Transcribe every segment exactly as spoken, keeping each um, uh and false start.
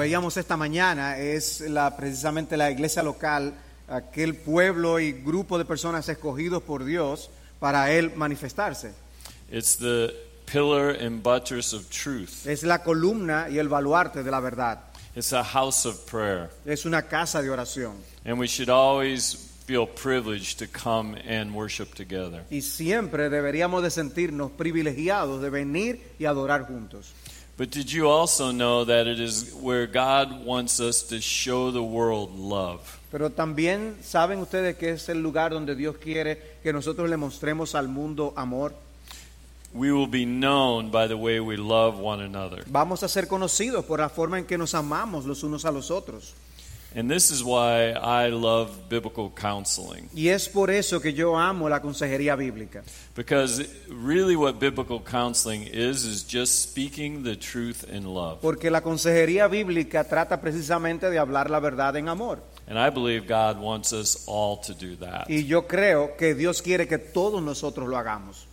veíamos esta mañana, es la, precisamente la iglesia local, aquel pueblo y grupo de personas escogidos por Dios para Él manifestarse. It's the pillar and buttress of truth. Es la columna y el baluarte de la verdad. It's a house of prayer. Es una casa de oración. And we should always feel privileged to come and worship together. Y siempre deberíamos de sentirnos privilegiados de venir y adorar juntos. But did you also know that it is where God wants us to show the world love? Pero también saben ustedes que es el lugar donde Dios quiere que nosotros le mostremos al mundo amor. We will be known by the way we love one another. Vamos a ser conocidos por la forma en que nos amamos los unos a los otros. And this is why I love biblical counseling. Y es por eso que yo amo la consejería bíblica. Because really what biblical counseling is is just speaking the truth in love. Porque la consejería bíblica trata precisamente de hablar la verdad en amor. And I believe God wants us all to do that. Y yo creo que Dios quiere que todos nosotros lo hagamos.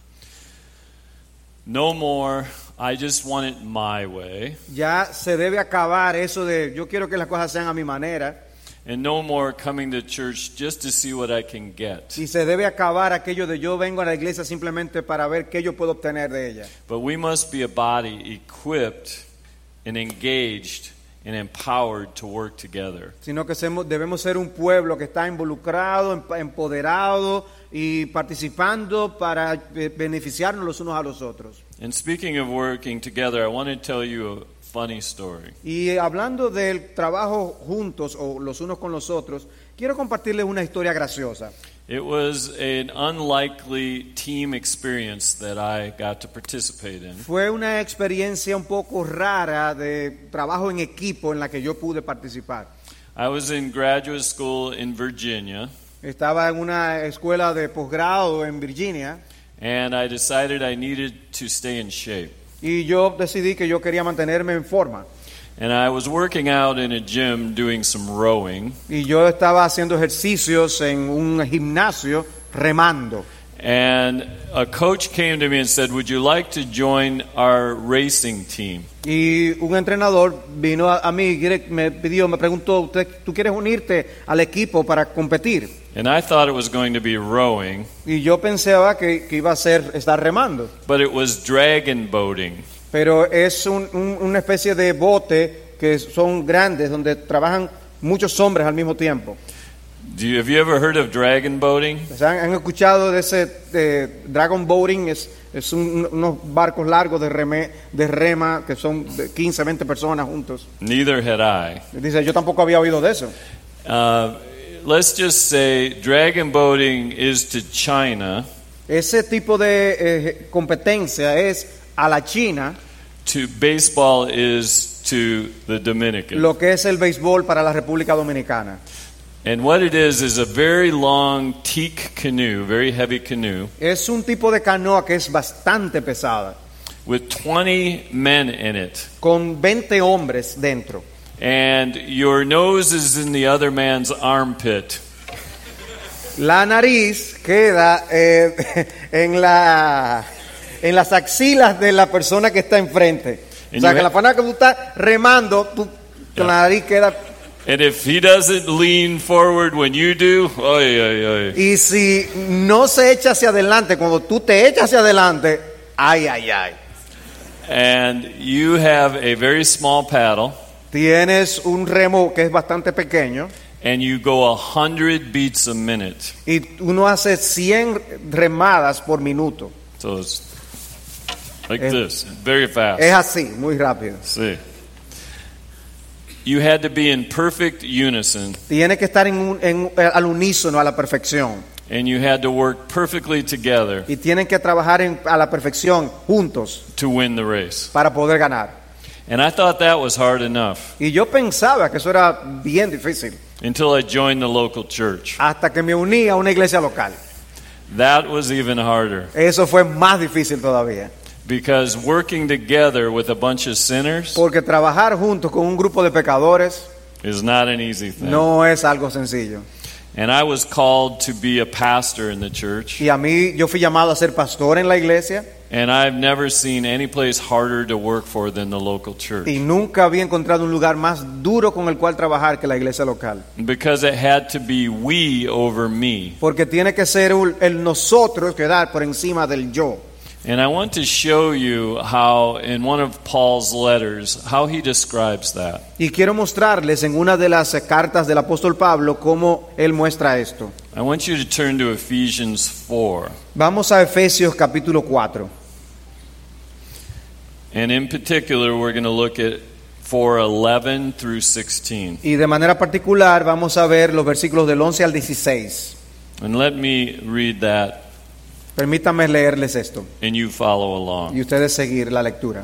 No more, I just want it my way. Ya se debe acabar eso de yo quiero que las cosas sean a mi manera. And no more coming to church just to see what I can get. Y se debe acabar aquello de yo vengo a la iglesia simplemente para ver qué yo puedo obtener de ella. But we must be a body equipped and engaged and empowered to work together. Sino que debemos ser un pueblo que está involucrado, empoderado y participando para beneficiarnos los unos a los otros. And speaking of working together, I want to tell you a funny story. Y hablando del trabajo juntos o los unos con los otros, quiero compartirles una historia graciosa. It was an unlikely team experience that I got to participate in. Fue una experiencia un poco rara de trabajo en equipo en la que yo pude participar. I was in graduate school in Virginia. Estaba en una escuela de posgrado en Virginia. And I decided I needed to stay in shape. Y yo decidí que yo quería mantenerme en forma. And I was working out in a gym doing some rowing. Y yo estaba haciendo ejercicios en un gimnasio remando. And a coach came to me and said, "Would you like to join our racing team?" Y un entrenador vino a, a mí y me pidió, me preguntó, ¿tú quieres unirte al equipo para competir? And I thought it was going to be rowing. Y yo pensaba que, que iba a ser estar remando. But it was dragon boating. Pero es un, un, una especie de bote que son grandes donde trabajan muchos hombres al mismo tiempo. Do you, have you ever heard of dragon boating? ¿Han, han escuchado de ese de dragon boating? Es, es un, unos barcos largos de, reme, de rema que son de quince, veinte personas juntos. Neither had I. Dice, yo tampoco había oído de eso. Uh, let's just say dragon boating is to China. Ese tipo de eh, competencia es a la China. To baseball is to the Dominican. Lo que es el béisbol para la República Dominicana. And what it is is a very long teak canoe, very heavy canoe. Es un tipo de canoa que es bastante pesada. With twenty men in it. Con veinte hombres dentro. And your nose is in the other man's armpit. La nariz queda eh, en la en las axilas de la persona que está enfrente. And o sea, que ha- la persona que tú estás remando, tú, Yeah. la nariz queda. And if he doesn't lean forward when you do, oy, oy, oy. Y si no se echa hacia adelante, cuando tú te echas hacia adelante, ay, ay, ay. And you have a very small paddle, Tienes un remo que es bastante pequeño and you go a hundred beats a minute. y uno hace cien remadas por minuto. So it's like Es- this, very fast. Es así, muy rápido. See. You had to be in perfect unison, Tiene que estar en un, en, al unísono, a la perfección. and you had to work perfectly together Y tienen que trabajar en, a la perfección juntos to win the race. para poder ganar. And I thought that was hard enough Y yo pensaba que eso era bien difícil until I joined the local church. hasta que me uní a una iglesia local. That was even harder Eso fue más difícil todavía. because working together with a bunch of sinners Porque trabajar juntos con un grupo de pecadores is not an easy thing. no es algo sencillo. And I was called to be a pastor in the church. Y a mí, yo fui llamado a ser pastor en la iglesia. And I've never seen any place harder to work for than the local church. Y nunca había encontrado un lugar más duro con el cual trabajar que la iglesia local. Because it had to be we over me. Porque tiene que ser el nosotros quedar por encima del yo. And I want to show you how, in one of Paul's letters, how he describes that. Y quiero mostrarles en una de las cartas del apóstol Pablo cómo él muestra esto. I want you to turn to Ephesians four. Vamos a Efesios capítulo cuatro. And in particular, we're going to look at four eleven through sixteen. Y de manera particular vamos a ver los versículos del once al dieciséis. And let me read that. Permítanme leerles esto And you follow along. y ustedes seguir la lectura.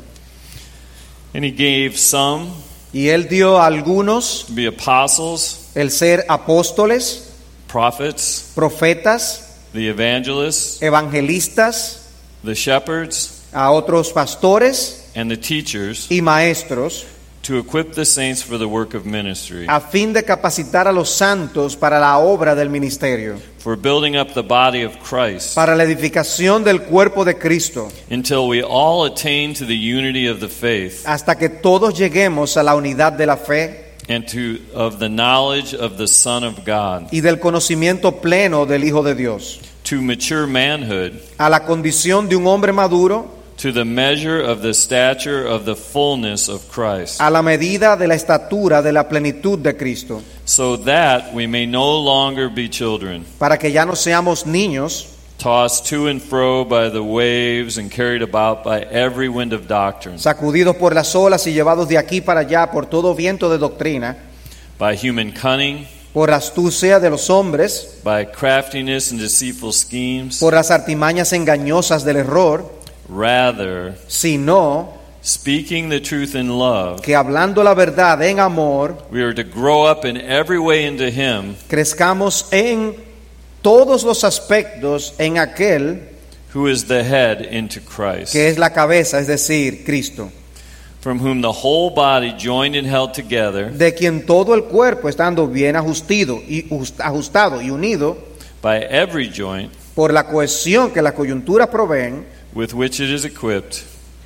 And he gave some Y él dio a algunos to be apostles, el ser apóstoles, prophets, profetas, the evangelists, evangelistas, the shepherds, a otros pastores and the teachers y maestros, to equip the saints for the work of ministry, a fin de capacitar a los santos para la obra del ministerio, for building up the body of Christ, para la edificación del cuerpo de Cristo, until we all attain to the unity of the faith hasta que todos lleguemos a la unidad de la fe and to of the knowledge of the Son of God, y del conocimiento pleno del Hijo de Dios, to mature manhood, a la condición de un hombre maduro, to the measure of the stature of the fullness of Christ, a la medida de la estatura de la plenitud de Cristo, so that we may no longer be children, para que ya no seamos niños, tossed to and fro by the waves and carried about by every wind of doctrine, sacudidos por las olas y llevados de aquí para allá por todo viento de doctrina, by human cunning, por astucia de los hombres, by craftiness and deceitful schemes, por las artimañas engañosas del error, rather sino speaking the truth in love, que hablando la verdad en amor, we are to grow up in every way into Him crezcamos en todos los aspectos en aquel who is the head, into Christ, que es la cabeza, es decir, Cristo, from whom the whole body joined and held together de quien todo el cuerpo, estando bien ajustado y, ajustado y unido by every joint por la cohesión que las coyunturas proveen, with which it is equipped,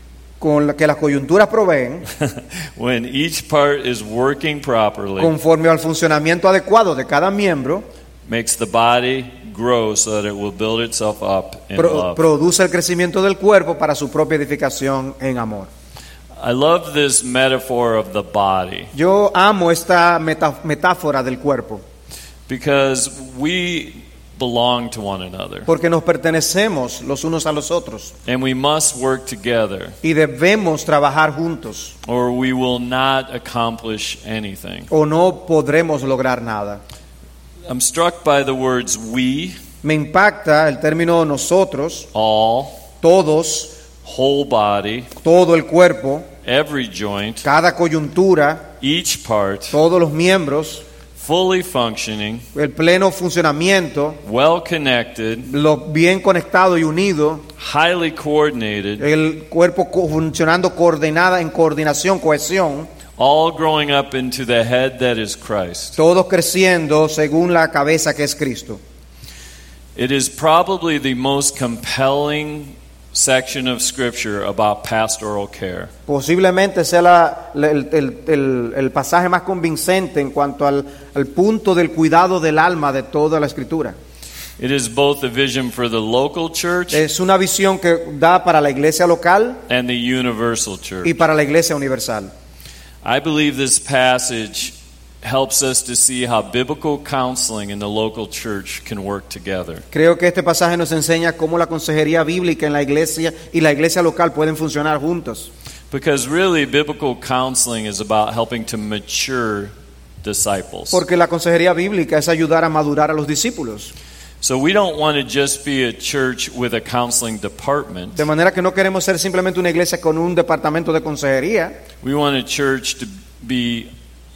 con la que las coyunturas proveen, when each part is working properly, conforme al funcionamiento adecuado de cada miembro, makes the body grow so that it will build itself up in pro- love. produce el crecimiento del cuerpo para su propia edificación en amor. I love this metaphor of the body Yo amo esta meta- metáfora del cuerpo, because we belong to one another porque nos pertenecemos los unos a los otros and we must work together y debemos trabajar juntos or we will not accomplish anything. o no podremos lograr nada. I'm struck by the words we, Me impacta el término nosotros, all, todos, whole body, todo el cuerpo, every joint, cada coyuntura, each part, todos los miembros, fully functioning, el pleno funcionamiento, well connected, lo bien conectado y unido, highly coordinated, el cuerpo co- funcionando coordinada en coordinación, cohesión, all growing up into the head that is Christ. todos creciendo según la cabeza que es Cristo. It is probably the most compelling section of Scripture about pastoral care. Posiblemente sea la- la- el, el- el- el pasaje más convincente en cuanto al, al punto del cuidado del alma de toda la Escritura. It is both a vision for the local church Es una visión que da para la iglesia local and the universal church. y para la iglesia universal. I believe this passage helps us to see how biblical counseling and the local church can work together. Creo que este pasaje nos enseña cómo la consejería bíblica en la iglesia y la iglesia local pueden funcionar juntos. Because really, biblical counseling is about helping to mature disciples. Porque la consejería bíblica es ayudar a madurar a los discípulos. So we don't want to just be a church with a counseling department. De manera que no queremos ser simplemente una iglesia con un departamento de consejería. We want a church to be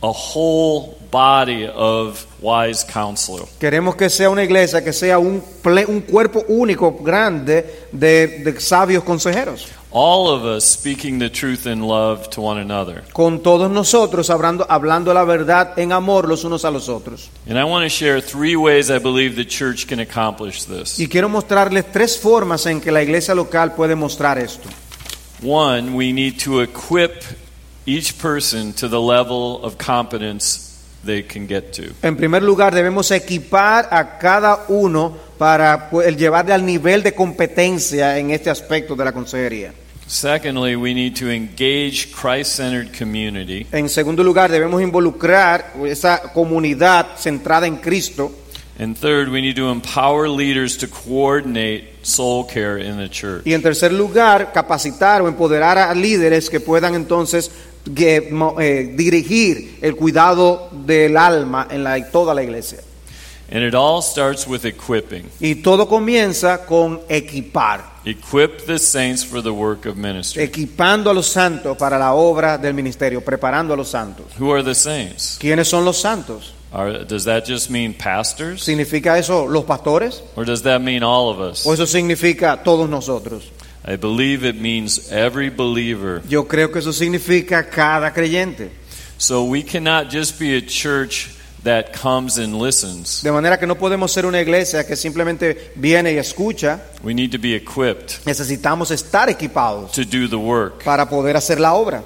a whole body of wise counsel. Queremos que sea una iglesia que sea un, ple, un cuerpo único, grande, de, de sabios consejeros. All of us speaking the truth in love to one another. Con todos nosotros hablando, hablando la verdad en amor los unos a los otros. And I want to share three ways I believe the church can accomplish this. Y quiero mostrarles tres formas en que la iglesia local puede mostrar esto. One, we need to equip each person to the level of competence they can get to. En primer lugar, debemos equipar a cada uno para pues, llevarle al nivel de competencia en este aspecto de la consejería. Secondly, we need to engage Christ-centered community. En segundo lugar, debemos involucrar esa comunidad centrada en Cristo. And third, we need to empower leaders to coordinate soul care in the church. Y en tercer lugar, capacitar o empoderar a líderes que puedan entonces que, eh, dirigir el cuidado del alma en la, toda la iglesia. And it all starts with equipping. Y todo comienza con equipar. Equip the saints for the work of ministry. Equipando a los santos para la obra del ministerio, preparando a los santos. Who are the saints? ¿Quiénes son los santos? Are, does that just mean pastors? ¿Significa eso los pastores? Or does that mean all of us? ¿O eso significa todos nosotros? I believe it means every believer. Yo creo que eso significa cada creyente. So we cannot just be a church that comes and listens. De manera que no podemos ser una iglesia que simplemente viene y escucha. We need to be equipped Necesitamos estar equipados to do the work. para poder hacer la obra.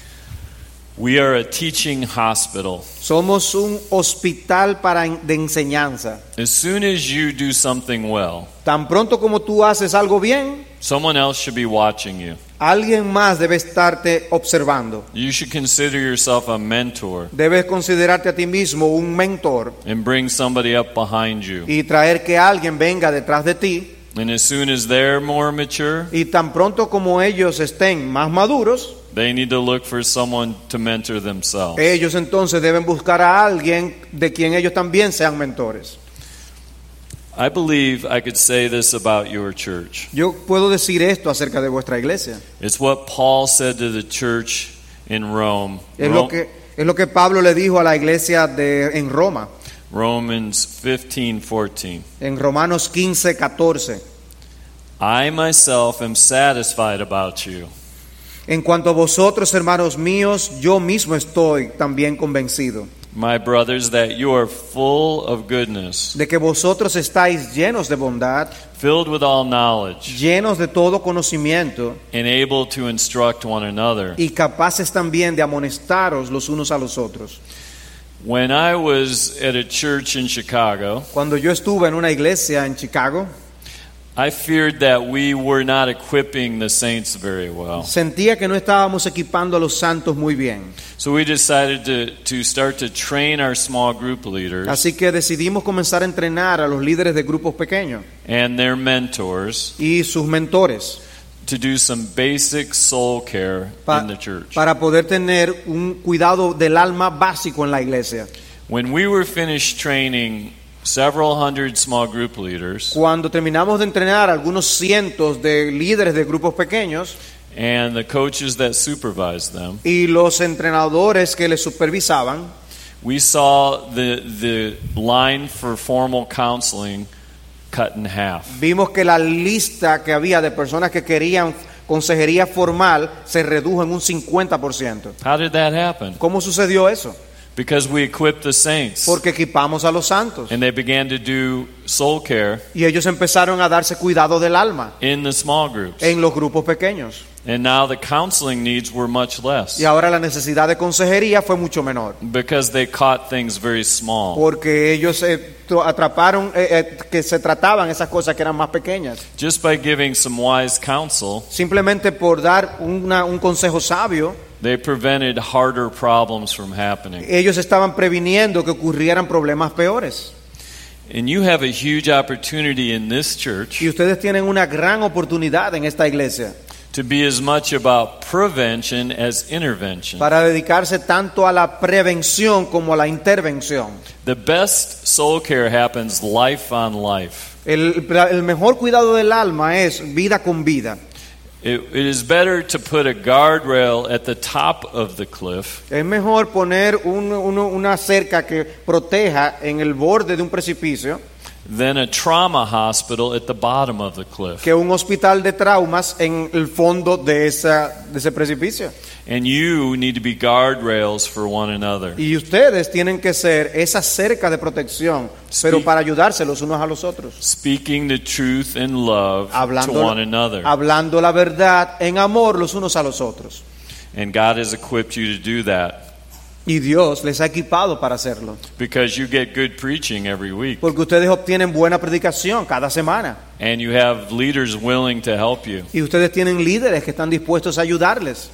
We are a teaching hospital. Somos un hospital para de enseñanza. As soon as you do something well, Tan pronto como tú haces algo bien, someone else should be watching you. alguien más debe estarte observando. You should consider yourself a mentor Debes considerarte a ti mismo un mentor and bring somebody up behind you. y traer que alguien venga detrás de ti. And as soon as they're more mature, Y tan pronto como ellos estén más maduros, they need to look for someone to mentor themselves. ellos entonces deben buscar a alguien de quien ellos también sean mentores. I believe I could say this about your church. Yo puedo decir esto acerca de vuestra iglesia. It's what Paul said to the church in Rome. Es Ro- lo que es lo que Pablo le dijo a la iglesia de en Roma, Romans fifteen fourteen. en Romanos quince catorce. I myself am satisfied about you. En cuanto a vosotros, hermanos míos, yo mismo estoy también convencido My brothers, that you are full of goodness, de que vosotros estáis llenos de bondad, filled with all knowledge, llenos de todo conocimiento and able to instruct one another. y capaces también de amonestaros los unos a los otros. When I was at a church in Chicago, Cuando yo estuve en una iglesia en Chicago, I feared that we were not equipping the saints very well. sentía que no estábamos equipando a los santos muy bien. So we decided to, to start to train our small group leaders Así que decidimos comenzar a entrenar a los líderes de grupos pequeños and their mentors y sus mentores to do some basic soul care pa- in the church. para poder tener un cuidado del alma básico en la iglesia. When we were finished training several hundred small group leaders Cuando terminamos de entrenar a algunos cientos de líderes de grupos pequeños and the coaches that supervised them, y los entrenadores que les supervisaban, we saw the the line for formal counseling cut in half. vimos que la lista que había de personas que querían consejería formal se redujo en un cincuenta por ciento. How did that happen? ¿Cómo sucedió eso? Because we equipped the saints Porque equipamos a los santos and they began to do soul care y ellos empezaron a darse cuidado del alma in the small groups. en los grupos pequeños. And now the counseling needs were much less Y ahora la necesidad de consejería fue mucho menor, because they caught things very small. porque ellos eh, to- atraparon eh, eh, que se trataban esas cosas que eran más pequeñas. Just by giving some wise counsel, Simplemente por dar una- un consejo sabio, they prevented harder problems from happening. ellos estaban previniendo que ocurrieran problemas peores. And you have a huge opportunity in this church Y ustedes tienen una gran oportunidad en esta iglesia to be as much about prevention as intervention. para dedicarse tanto a la prevención como a la intervención. The best soul care happens life on life. El, el mejor cuidado del alma es vida con vida. It, it is better to put a guardrail at the top of the cliff Es mejor poner un- uno- una cerca que proteja en el borde de un precipicio than a trauma hospital at the bottom of the cliff. que un hospital de traumas en el fondo de, esa, de ese precipicio. And you need to be guardrails for one another. Y ustedes tienen que ser esa cerca de protección, pero para ayudarse los unos a los otros. Speaking the truth in love to Hablando, one another. hablando la verdad en amor los unos a los otros. And God has equipped you to do that Y Dios les ha equipado para hacerlo. because you get good preaching every week. Porque ustedes obtienen buena predicación cada semana. And you have leaders willing to help you. Y ustedes tienen líderes que están dispuestos a ayudarles.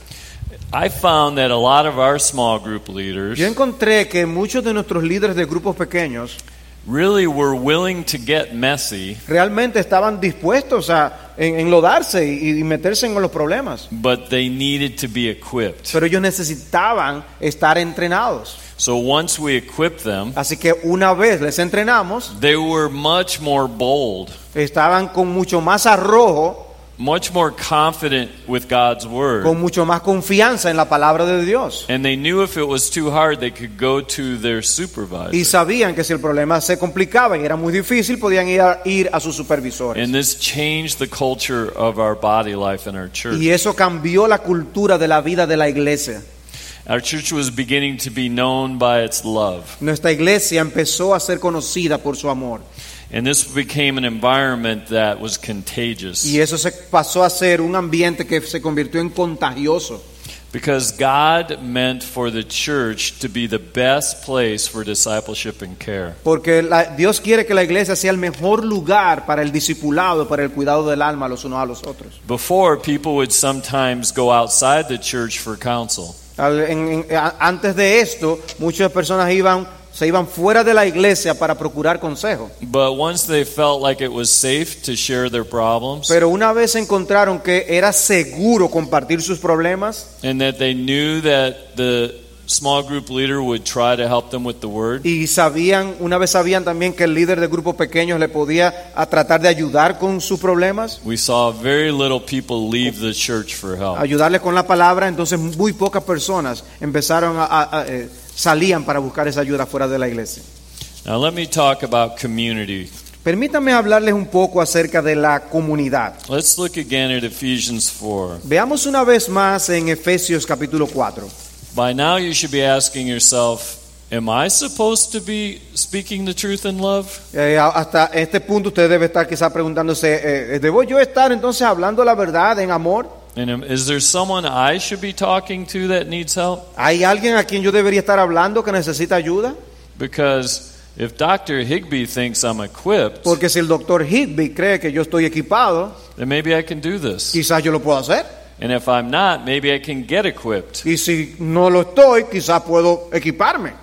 I found that a lot of our small group leaders Yo encontré que muchos de nuestros líderes de grupos pequeños really were willing to get messy, realmente estaban dispuestos a en- enlodarse y, y meterse en los problemas. but they needed to be equipped. Pero ellos necesitaban estar entrenados. So once we equipped them, Así que una vez les entrenamos, they were much more bold, estaban con mucho más arrojo, much more confident with God's word. con mucho más confianza en la palabra de Dios. And they knew if it was too hard, they could go to their Y supervisor. sabían que si el problema se complicaba y era muy difícil, podían ir a, ir a sus supervisores. And this changed the culture of our body life in our church. Y eso cambió la cultura de la vida de la iglesia. Our church was beginning to be known by its love. Nuestra iglesia empezó a ser conocida por su amor. And this became an environment that was contagious. Y eso se pasó a ser un ambiente que se convirtió en contagioso. Because God meant for the church to be the best place for discipleship and care. Porque la- Dios quiere que la iglesia sea el mejor lugar para el discipulado, para el cuidado del alma los unos a los otros. Before, people would sometimes go outside the church for counsel. Al- en- en- a- antes de esto, muchas personas iban, se iban fuera de la iglesia para procurar consejo. But once they felt like it was safe to share their problems Pero una vez encontraron que era seguro compartir sus problemas and that they knew that the small group leader would try to help them with the word, y sabían, una vez sabían también que el líder de grupos pequeños le podía a tratar de ayudar con sus problemas, we saw very little people leave the church for help. ayudarles con la palabra, entonces muy pocas personas empezaron a, a- a, eh, salían para buscar esa ayuda fuera de la iglesia. Now let me talk about community. Permítanme hablarles un poco acerca de la comunidad. Let's look again at Ephesians four. Veamos una vez más en Efesios capítulo cuatro. By now you should be asking yourself, am I supposed to be speaking the truth in love? Eh, hasta este punto usted debe estar quizá preguntándose, eh, ¿debo yo estar entonces hablando la verdad en amor? And am- is there someone I should be talking to that needs help? ¿Hay alguien a quien yo debería estar hablando que necesita ayuda? Because if Doctor Higby thinks I'm equipped, Porque si el doctor Higby cree que yo estoy equipado, then maybe I can do this. quizás yo lo puedo hacer. And if I'm not, maybe I can get equipped. Y si no lo estoy, quizás puedo equiparme.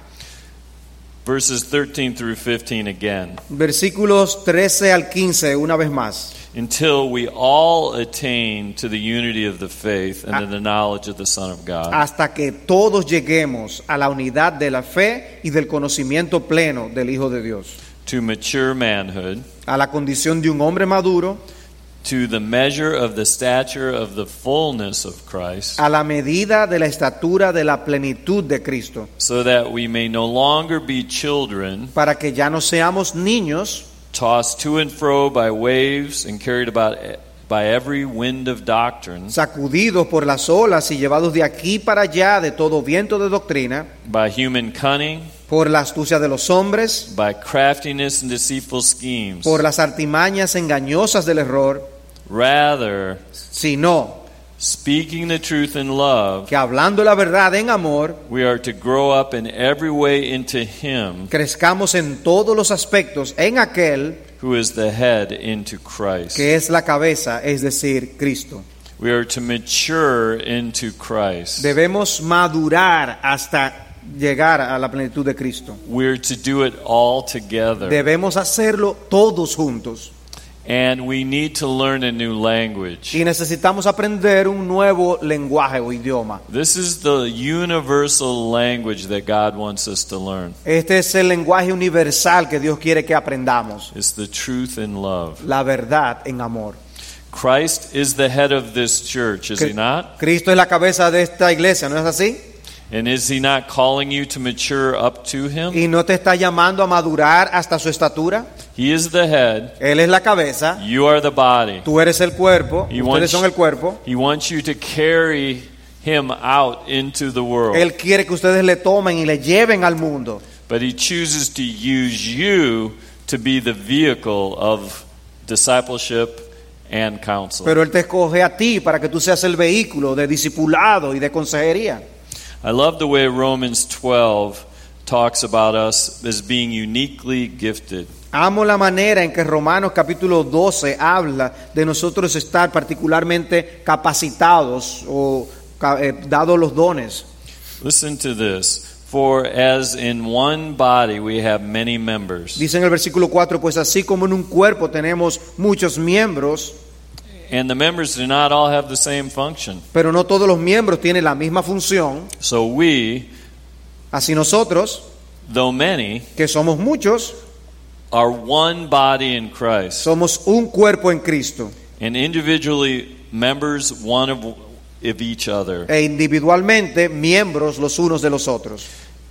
Verses thirteen through fifteen again. Versículos trece al quince, una vez más. Until we all attain to the unity of the faith and to the knowledge of the Son of God, Hasta que todos lleguemos a la unidad de la fe y del conocimiento pleno del Hijo de Dios. to mature manhood, A la condición de un hombre maduro, to the measure of the stature of the fullness of Christ, a la medida de la estatura de la plenitud de Cristo, so that we may no longer be children, para que ya no seamos niños, tossed to and fro by waves and carried about by every wind of doctrine, sacudidos por las olas y llevados de aquí para allá de todo viento de doctrina, by human cunning, por la astucia de los hombres, by craftiness and deceitful schemes. por las artimañas engañosas del error, Rather, sino speaking the truth in love, que hablando la verdad en amor, we are to grow up in every way into Him crezcamos en todos los aspectos en aquel who is the head, into Christ. que es la cabeza, es decir, Cristo. We are to mature into Christ. Debemos madurar hasta llegar a la plenitud de Cristo. We are to do it all together. Debemos hacerlo todos juntos. And we need to learn a new language. Y necesitamos aprender un nuevo lenguaje o idioma. This is the universal language that God wants us to learn. Este es el lenguaje universal que Dios quiere que aprendamos. It's the truth in love. La verdad en amor. Christ is the head of this church, is he not? Cristo es la cabeza de esta iglesia, ¿no es así? And is he not calling you to mature up to him? ¿Y no te está llamando a madurar hasta su estatura? He is the head. Él es la cabeza. You are the body. Tú eres el cuerpo. He Ustedes wants, son el cuerpo. he wants you to carry him out into the world. Él quiere que ustedes le tomen y le lleven al mundo. But he chooses to use you to be the vehicle of discipleship and counsel. Pero Él te escoge a ti para que tú seas el vehículo de discipulado y de consejería. I love the way Romans twelve talks about us as being uniquely gifted. Amo la manera en que Romanos capítulo doce habla de nosotros estar particularmente capacitados o eh, dados los dones. Listen to this. For as in one body we have many members. Dice en el versículo cuatro, pues así como en un cuerpo tenemos muchos miembros, And the members do not all have the same function. pero no todos los miembros tienen la misma función. So we, Así nosotros, though many, que somos muchos, are one body in Christ. somos un cuerpo en Cristo. And individually members one of, of each other. E individualmente miembros los unos de los otros.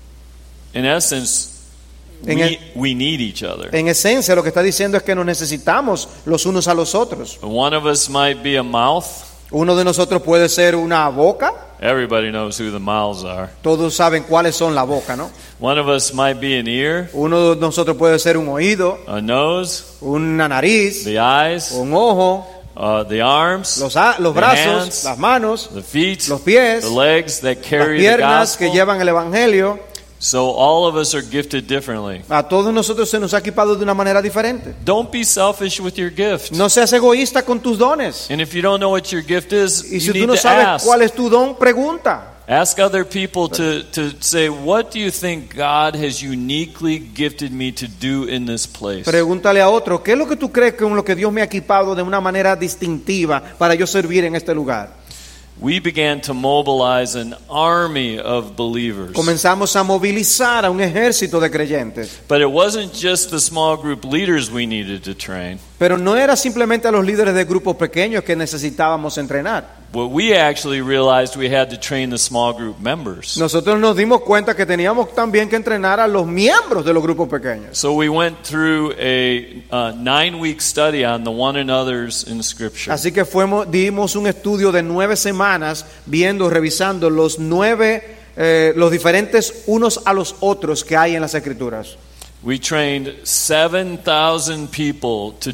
In essence, En we, el- we need each other. En esencia lo que está diciendo es que nos necesitamos los unos a los otros. One of us might be a mouth. Uno de nosotros puede ser una boca. Everybody knows who the mouths are. Todos saben cuáles son la boca, ¿no? One of us might be an ear, Uno de nosotros puede ser un oído, a nose, una nariz, the eyes, un ojo, uh, the arms, los, a- los the brazos, hands, las manos, the feet, los pies, the legs that las carry the piernas que gospel. llevan el evangelio. So all of us are gifted differently. A todos nosotros se nos ha equipado de una manera diferente. Don't be selfish with your gift. No seas egoísta con tus dones. And if you don't know what your gift is, Y you si tú need no to sabes ask. cuál es tu don, pregunta. Ask other people to, to say, what do you think God has uniquely gifted me to do in this place? Pregúntale a otro, ¿qué es lo que tú crees con lo que Dios me ha equipado de una manera distintiva para yo servir en este lugar? We began to mobilize an army of believers. Comenzamos a movilizar a un ejército de creyentes. But it wasn't just the small group leaders we needed to train. Pero no era simplemente a los líderes de grupos pequeños que necesitábamos entrenar. What we actually realized we had to train the small group members. Nosotros nos dimos cuenta que teníamos también que entrenar a los miembros de los grupos pequeños. So we went through a uh, nine-week study on the one another's in Scripture. Así que fuimos, dimos un estudio de nueve semanas viendo, revisando los nueve, eh, los diferentes unos a los otros que hay en las Escrituras. We trained seven thousand people to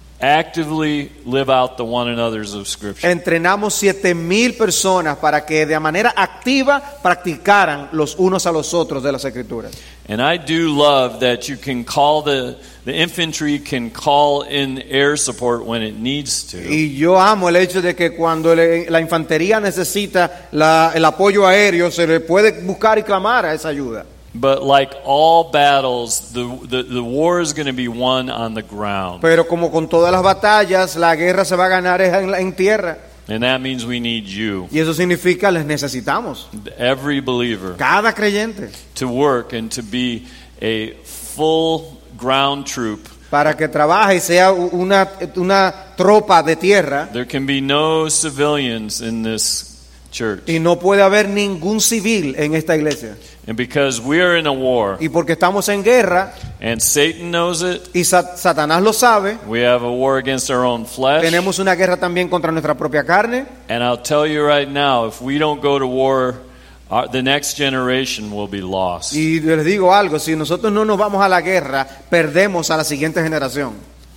actively live out the one another's of Scripture. Entrenamos siete mil personas para que de manera activa practicaran los unos a los otros de las Escrituras. And I do love that you can call the the infantry can call in air support when it needs to. Y yo amo el hecho de que cuando le- la infantería necesita la- el apoyo aéreo, se le puede buscar y clamar a esa ayuda. But like all battles, the the, the war is going to be won on the ground. Pero como con todas las batallas, la guerra se va a ganar es en, la- en tierra. And that means we need you, Y eso significa les necesitamos. every believer, Cada creyente. to work and to be a full ground troop. Para que trabaje y sea una, una tropa de tierra. There can be no civilians in this church. Y no puede haber ningún civil en esta iglesia. And because we are in a war, Y porque estamos en guerra, and Satan knows it, y Sa- Satanás lo sabe, we have a war against our own flesh. tenemos una guerra también contra nuestra propia carne. And I'll tell you right now, if we don't go to war, our, the next generation will be lost. Y les digo algo, si nosotros no nos vamos a la guerra, perdemos a la siguiente generación.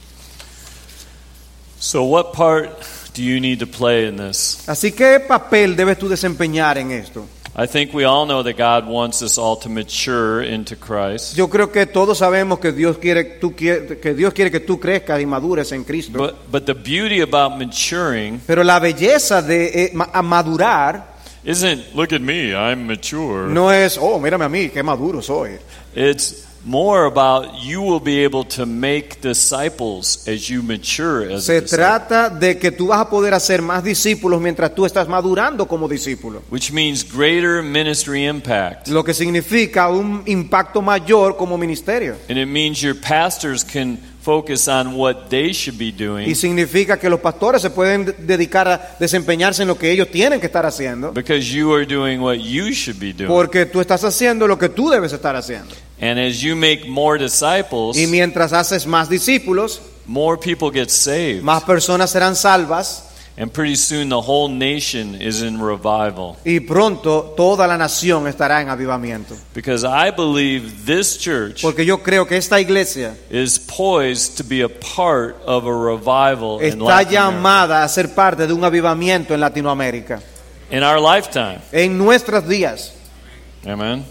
So what part do you need to play in this? Así que, ¿qué papel debes tú desempeñar en esto? I think we all know that God wants us all to mature into Christ. Yo creo que todos sabemos que Dios quiere, tú quiere- que Dios quiere que tú crezcas y madures en Cristo. But, but the beauty about maturing Pero la belleza de eh, ma- a madurar isn't, look at me, I'm mature. no es, oh, mírame a mí, qué maduro soy. It's more about you will be able to make disciples as you mature as a Se disciple. trata de que tú vas a poder hacer más discípulos mientras tú estás madurando como discípulo. Which means greater ministry impact. Lo que significa un impacto mayor como ministerio. And it means your pastors can focus on what they should be doing. Y significa que los pastores se pueden de- dedicar a desempeñarse en lo que ellos tienen que estar haciendo, Because you are doing what you should be doing. porque tú estás haciendo lo que tú debes estar haciendo. And as you make more disciples, Y mientras haces más discípulos, more people get saved. más personas serán salvas, And pretty soon the whole nation is in revival. y pronto toda la nación estará en avivamiento. Because I believe this church Porque yo creo que esta iglesia is poised to be a part of a revival in está Latin America. llamada a ser parte de un avivamiento en Latinoamérica, In our lifetime. en nuestros días. Amen.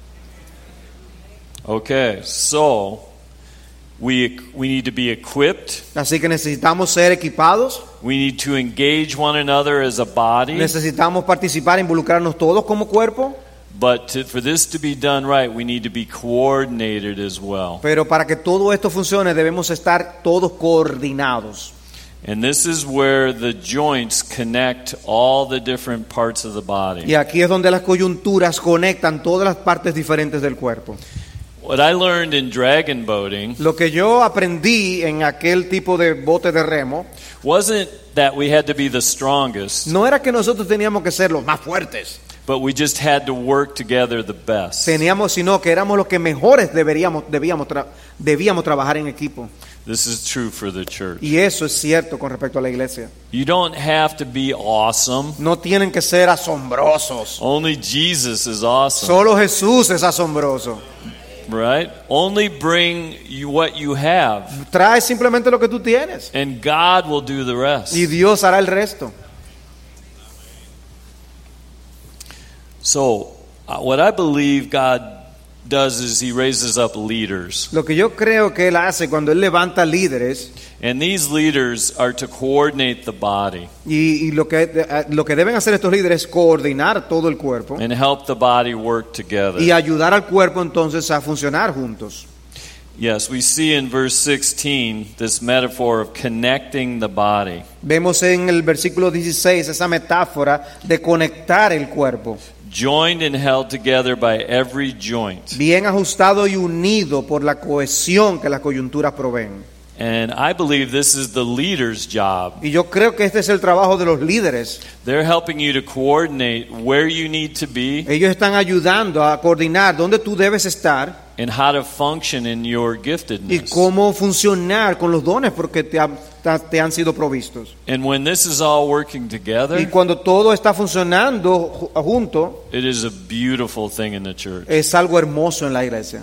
Okay, so we we need to be equipped. Así que necesitamos ser equipados, We need to engage one another as a body. necesitamos participar, involucrarnos todos como cuerpo, But to, for this to be done right, we need to be coordinated as well. pero para que todo esto funcione debemos estar todos coordinados. And this is where the joints connect all the different parts of the body. Y aquí es donde las coyunturas conectan todas las partes diferentes del cuerpo. What I learned in dragon boating Lo que yo aprendí en aquel tipo de bote de remo wasn't that we had to be the strongest, no era que nosotros teníamos que ser los más fuertes, but we just had to work together the best. teníamos, sino que éramos los que mejores deberíamos, debíamos, tra- debíamos trabajar en equipo. This is true for the church. Y eso es cierto con respecto a la iglesia. You don't have to be awesome. No tienen que ser asombrosos. Only Jesus is awesome, Solo Jesús es asombroso. right? Only bring you what you have, Trae simplemente lo que tú tienes and God will do the rest. y Dios hará el resto. So, uh, what I believe God does is He raises up leaders, Lo que yo creo que Él hace cuando Él levanta líderes, and these leaders are to coordinate the body y, y lo, que, eh, lo que deben hacer estos líderes es coordinar todo el cuerpo and help the body work together. y ayudar al cuerpo entonces a funcionar juntos. Yes, we see in verse sixteen this metaphor of connecting the body. Vemos en el versículo dieciséis esa metáfora de conectar el cuerpo, Joined and held together by every joint. bien ajustado y unido por la cohesión que las coyunturas proveen. And I believe this is the leader's job. Y yo creo que este es el trabajo de los líderes. They're helping you to coordinate where you need to be Ellos están ayudando a coordinar dónde tú debes estar and how to function in your y giftedness. cómo funcionar con los dones porque te, ha- ta- te han sido provistos. And when this is all working Y together, cuando todo está funcionando ju- junto, it is a beautiful thing in the church. es algo hermoso en la iglesia.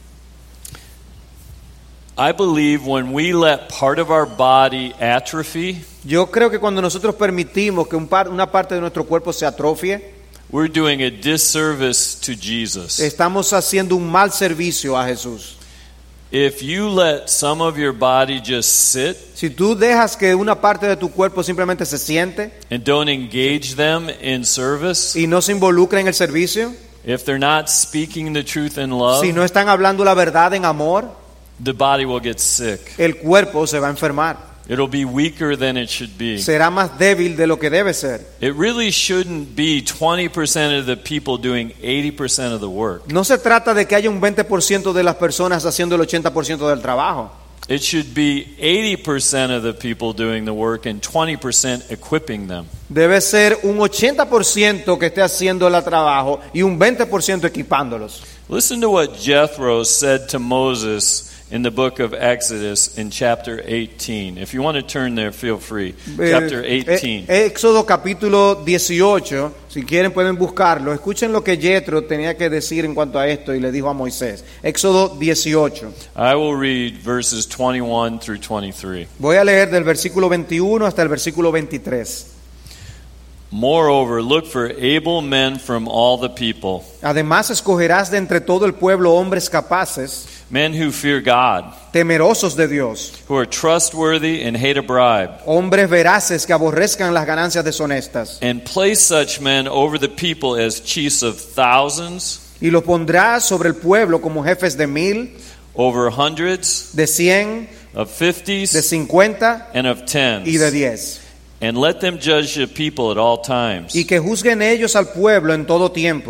I believe when we let part of our body atrophy, Yo creo que cuando nosotros permitimos que un par- una parte de nuestro cuerpo se atrofie, we're doing a disservice to Jesus. estamos haciendo un mal servicio a Jesús. If you let some of your body just sit Si tú dejas que una parte de tu cuerpo simplemente se siente and don't engage them in service, y no se involucra en el servicio, if they're not speaking the truth in love, si no están hablando la verdad en amor, the body will get sick. el cuerpo se va a enfermar. It'll be weaker than it should be. Será más débil de lo que debe ser. It really shouldn't be twenty percent of the people doing eighty percent of the work. No se trata de que haya un veinte por ciento de las personas haciendo el ochenta por ciento del trabajo. It should be eighty percent of the people doing the work and twenty percent equipping them. Debe ser un ochenta por ciento que esté haciendo el trabajo y un veinte por ciento equipándolos. Listen to what Jethro said to Moses in the book of Exodus in chapter eighteen. If you want to turn there, feel free. Chapter Eh, eighteen. eh, Éxodo capítulo dieciocho, si quieren pueden buscarlo. Escuchen lo que Jethro tenía que decir en cuanto a esto y le dijo a Moisés. Éxodo dieciocho. I will read verses twenty-one through twenty-three. Voy a leer del versículo veintiuno hasta el versículo veintitrés. Moreover, look for able men from all the people, Además escogerás de entre todo el pueblo hombres capaces, men who fear God, temerosos de Dios, who are trustworthy and hate a bribe. hombres veraces que aborrezcan las ganancias deshonestas. And place such men over the people as chiefs of thousands, Y los pondrás sobre el pueblo como jefes de mil, over hundreds, de cien, of de fifties, cincuenta and of tens. y de diez. And let them judge the people at all times. Y que juzguen ellos al pueblo en todo tiempo.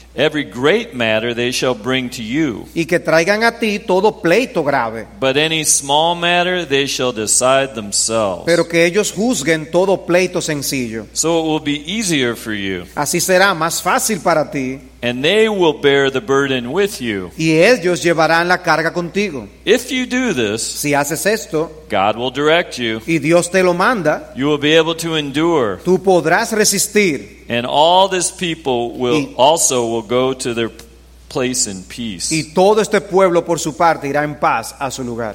Every great matter they shall bring to you, y que traigan a ti todo pleito grave, but any small matter they shall decide themselves. pero que ellos juzguen todo pleito sencillo. So it will be easier for you, Así será más fácil para ti, and they will bear the burden with you. y ellos llevarán la carga contigo. If you do this, Si haces esto God will direct you. y Dios te lo manda, You will be able to endure, tú podrás resistir, and all this people will Y- also will go to their place in peace. y todo este pueblo por su parte irá en paz a su lugar.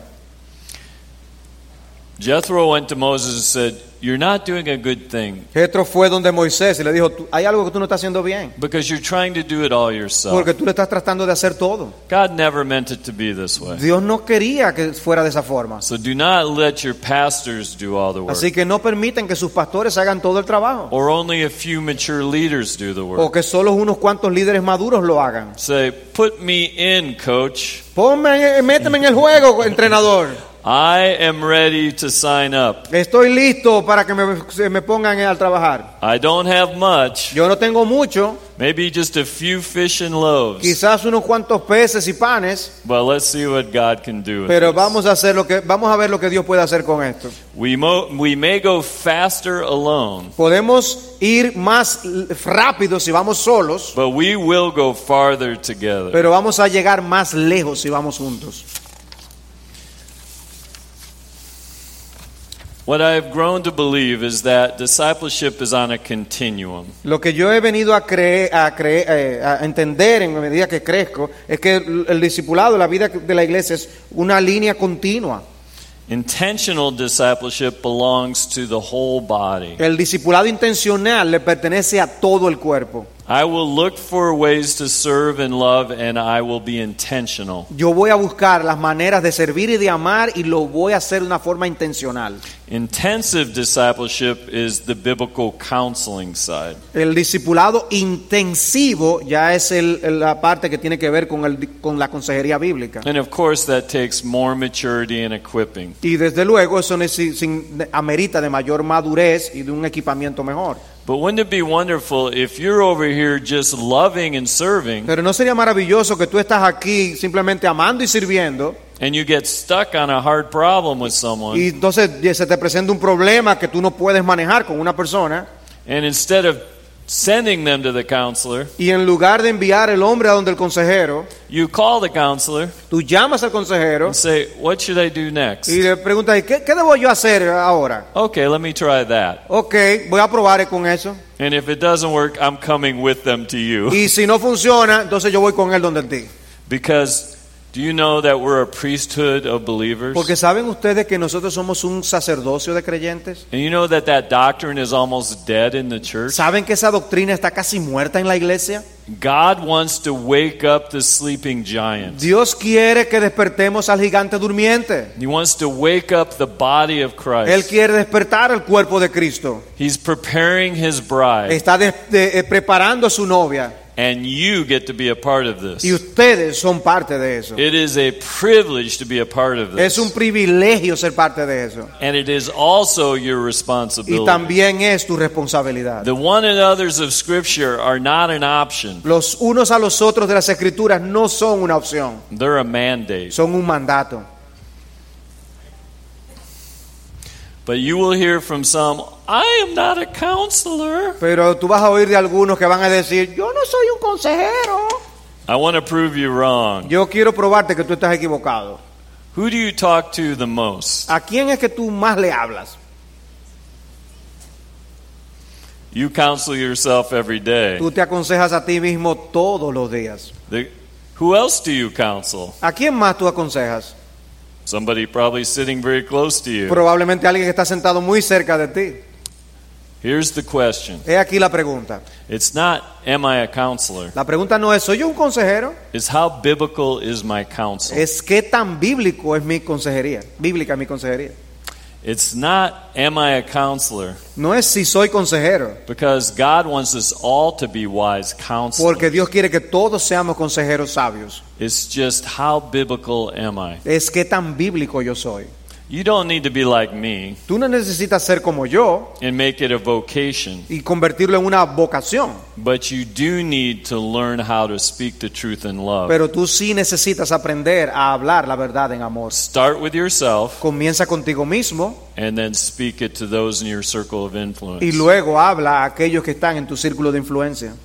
Jethro went to Moses and said, "You're not doing a good thing Jetro fue donde Moisés y le dijo, "Tú- hay algo que tú no estás haciendo bien, because you're trying to do it all yourself. porque tú le estás tratando de hacer todo. God never meant it to be this way. Dios no quería que fuera de esa forma. So do not let your pastors do all the work, Así que no permiten que sus pastores hagan todo el trabajo, or only a few mature leaders do the o work. que solo unos cuantos líderes maduros lo hagan. Say, put me in, coach. Ponme, méteme en el juego, entrenador. I am ready to sign up. Estoy listo para que me, se me pongan al trabajar. I don't have much, Yo no tengo mucho, maybe just a few fish and loaves, quizás unos cuantos peces y panes, but let's see what God can do with pero this. vamos a hacer lo que vamos a ver lo que Dios puede hacer con esto. We, mo- we may go faster alone, Podemos ir más l- rápido si vamos solos, but we will go farther together. pero vamos a llegar más lejos si vamos juntos. What I have grown to believe is that discipleship is on a continuum. Lo que yo he venido a creer, a, creer, eh, a entender en medida que crezco es que el, el discipulado, la vida de la iglesia es una línea continua. Intentional discipleship belongs to the whole body. El discipulado intencional le pertenece a todo el cuerpo. I will look for ways to serve and love, and I will be intentional. Yo voy a buscar las maneras de servir y de amar y lo voy a hacer de una forma intencional. Intensive discipleship is the biblical counseling side. El discipulado intensivo ya es el, el- la parte que tiene que ver con, el, con la consejería bíblica. And of course, that takes more maturity and equipping. Y desde luego eso necesi- sin- amerita de mayor madurez y de un equipamiento mejor. But wouldn't it be wonderful if you're over here just loving and serving, Pero no sería maravilloso que tú estás aquí simplemente amando y sirviendo and you get stuck on a hard problem with y someone, entonces se te presenta un problema que tú no puedes manejar con una persona and instead of sending them to the counselor, y en lugar de enviar el hombre a donde el consejero, you call the counselor tú llamas al consejero and say, "What should I do next?" y le preguntas, ¿qué, qué debo yo hacer ahora? Okay, let me try that. Ok, voy a probar con eso. And if it doesn't work, I'm coming with them to you. Y si no funciona, entonces yo voy con él donde ti. Because do you know that we're a priesthood of believers? Porque ¿saben ustedes que nosotros somos un sacerdocio de creyentes? And you know that that doctrine is almost dead in the church? ¿Saben que esa doctrina está casi muerta en la iglesia? God wants to wake up the sleeping giant. Dios quiere que despertemos al gigante durmiente. He wants to wake up the body of Él Christ. quiere despertar el cuerpo de Cristo. He's preparing his bride, Está de- de- eh, preparando a su novia. and you get to be a part of Y this. ustedes son parte de eso. It is a privilege to be a part of Es un this. privilegio ser parte de eso. And it is also your Y responsibility. también es tu responsabilidad. The one and others of Scripture are not an option. Los unos a los otros de las escrituras no son una opción, They're a mandate. son un mandato. But you will hear from some, I am not a counselor. Pero tú vas a oír de algunos que van a decir, yo no soy un consejero. I want to prove you wrong. Yo quiero probarte que tú estás equivocado. Who do you talk to the most? ¿A quién es que tú más le hablas? You counsel yourself every day. Tú te aconsejas a ti mismo todos los días. The- who else do you counsel? ¿A quién más tú aconsejas? Somebody probably sitting very close to you. Probablemente alguien que está sentado muy cerca de ti. Here's the question. He aquí la pregunta. It's not, am I a counselor? La pregunta no es, ¿soy yo un consejero? It's how biblical is my counsel? Es qué tan bíblico es mi consejería. Bíblica es mi consejería. It's not, am I a counselor? No es si soy consejero. Because God wants us all to be wise counselors. Porque Dios quiere que todos seamos consejeros sabios. It's just, how biblical am I? Es qué tan bíblico yo soy. You don't need to be like me Tú no necesitas ser como yo and make it a vocation, y convertirlo en una vocación, but you do need to learn how to speak the truth in love. pero tú sí necesitas aprender a hablar la verdad en amor. Start with yourself Comienza contigo mismo and then speak it to those in your circle of influence. y luego habla a aquellos que están en tu círculo de influencia.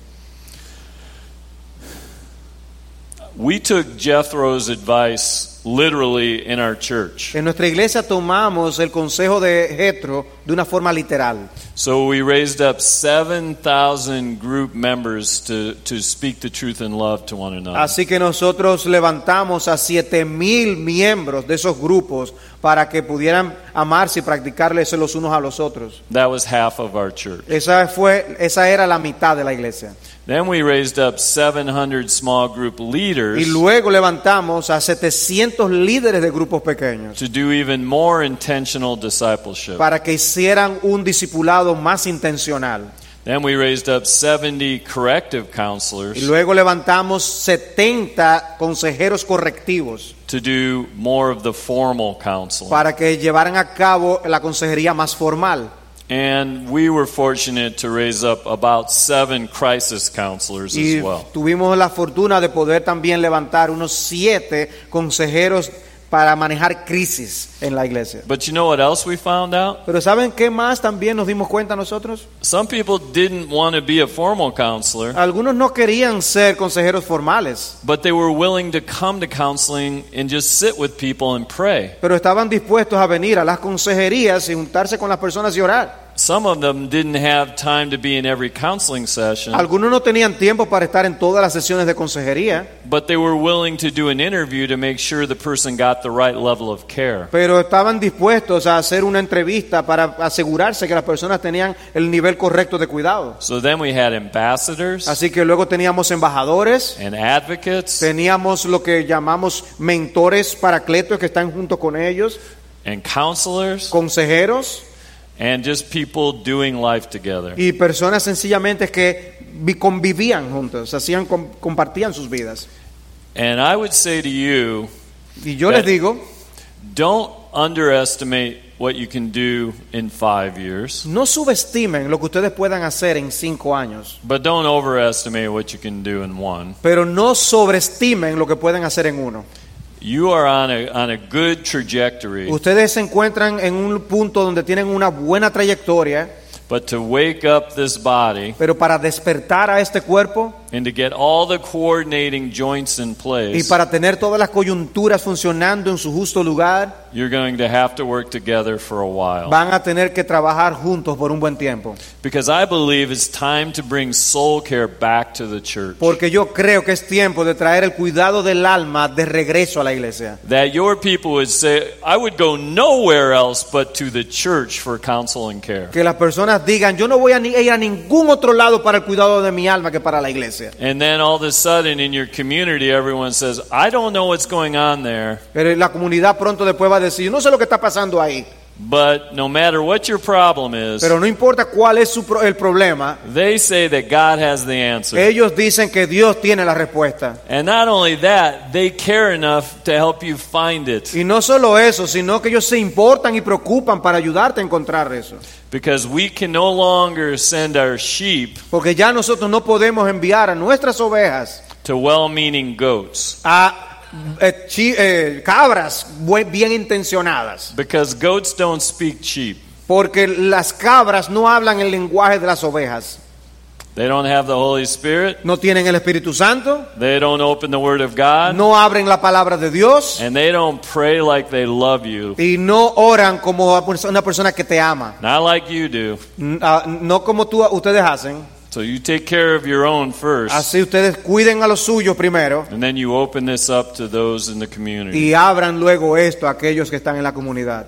We took Jethro's advice literally in our church. En nuestra iglesia tomamos el consejo de Jethro de una forma literal. So we raised up seven thousand group members to, to speak the truth in love to one another. Así que nosotros levantamos a siete mil miembros de esos grupos para que pudieran amarse y practicarles los unos a los otros. That was half of our church. Esa fue, esa era la mitad de la iglesia. Then we raised up seven hundred small group leaders Y luego levantamos a setecientos líderes de grupos pequeños to do even more intentional discipleship. para que hicieran un discipulado más intencional. Then we raised up seventy corrective Y counselors luego levantamos setenta consejeros correctivos to do more of the formal counseling. para que llevaran a cabo la consejería más formal. And we were fortunate to raise up about seven crisis counselors Y as well. tuvimos la fortuna de poder también levantar unos siete consejeros para manejar crisis en la iglesia. But you know what else we found out? Pero ¿saben qué más también nos dimos cuenta nosotros? Some people didn't want to be a formal counselor, Algunos no querían ser consejeros formales, but they were willing to come to counseling and just sit with people and pray. pero estaban dispuestos a venir a las consejerías y juntarse con las personas y orar. Some of them didn't have time to be in every counseling session, Algunos no tenían tiempo para estar en todas las sesiones de consejería, but they were willing to do an interview to make sure the person got the right level of care. pero estaban dispuestos a hacer una entrevista para asegurarse que las personas tenían el nivel correcto de cuidado. So then we had ambassadors Así que luego teníamos embajadores, and advocates teníamos lo que llamamos mentores paracletos que están junto con ellos, and counselors consejeros and just people doing life together. y personas sencillamente que vi- convivían juntos, hacían com- compartían sus vidas. And I would say to you, Y yo les digo, don't underestimate what you can do in five years, no subestimen lo que ustedes puedan hacer en cinco años, but don't overestimate what you can do in one. pero no sobreestimen lo que pueden hacer en uno. You are on a, on a good trajectory, Ustedes se encuentran en un punto donde tienen una buena trayectoria, but to wake up this body pero para despertar a este cuerpo and to get all the coordinating joints in y place, para tener todas las coyunturas funcionando en su justo lugar, you're going to have to work together for a while. van a tener que trabajar juntos por un buen tiempo. Because I believe it's time to bring soul care back to the church. Porque yo creo que es tiempo de traer el cuidado del alma de regreso a la iglesia. That your people would say, I would go nowhere else but to the church for counsel and care. Que las personas digan, yo no voy a ni- ir a ningún otro lado para el cuidado de mi alma que para la iglesia. And then all of a sudden in your community, everyone says, I don't know what's going on there, Pero la comunidad pronto después va a decir, yo no sé lo que está pasando ahí. but no matter what your problem is, Pero no importa cuál es su pro- el problema, they say that God has the answer. ellos dicen que Dios tiene la respuesta. And not only that, they care enough to help you find it. Y no solo eso, sino que ellos se importan y preocupan para ayudarte a encontrar eso. Because we can no longer send our sheep Porque ya nosotros no podemos enviar a nuestras ovejas to well-meaning goats. a eh, chi- eh, cabras buen- bien intencionadas. Because goats don't speak cheap. Porque las cabras no hablan el lenguaje de las ovejas. They don't have the Holy Spirit. No tienen el Espíritu Santo, They don't open the Word of God. no abren la palabra de Dios And they don't pray like they love you. y no oran como una persona que te ama. Not like you do. N- ah, No como tú, ustedes hacen. So you take care of your own first. Así ustedes cuiden a los suyos primero And then you open this up to those in the community. y abran luego esto a aquellos que están en la comunidad.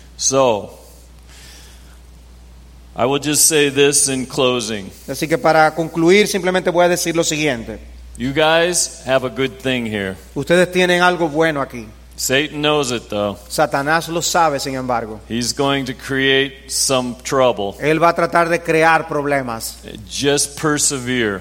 So, I will just say this in closing. Así que para concluir simplemente voy a decir lo siguiente. You guys have a good thing here. Ustedes tienen algo bueno aquí. Satan knows it though. Satanás lo sabe, sin embargo. He's going to create some trouble. Él va a tratar de crear problemas. Just persevere.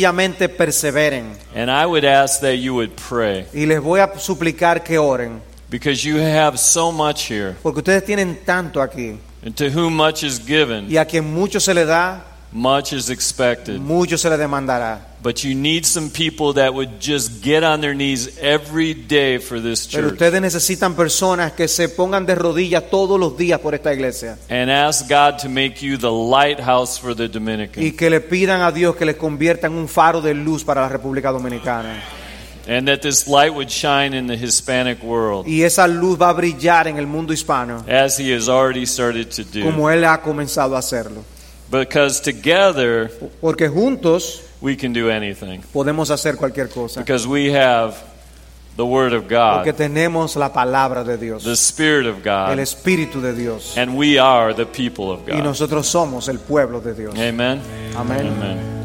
Sencillamente perseveren. And I would ask that you would pray. Y les voy a suplicar que oren. Because you have so much here. Porque ustedes tienen tanto aquí. And to whom much is given, Y a quien mucho se le da, much is expected. mucho se le demandará. But you need some people that would just get on their knees every day for this Pero church ustedes necesitan personas que se pongan de rodillas todos los días por esta iglesia. and ask God to make you the lighthouse for the Dominican. Y que le pidan a Dios que les convierta en un faro de luz para la República Dominicana. And that this light would shine in the Hispanic world Y esa luz va a brillar en el mundo hispano, as He has already started to do. como Él ha comenzado a hacerlo. Because together Porque juntos we can do anything. podemos hacer cualquier cosa. Because we have the Word of Porque God, tenemos la palabra de Dios, the Spirit of el God, Espíritu de Dios. and we are the people of Y God. nosotros somos el pueblo de Dios. Amen. Amén. Amen.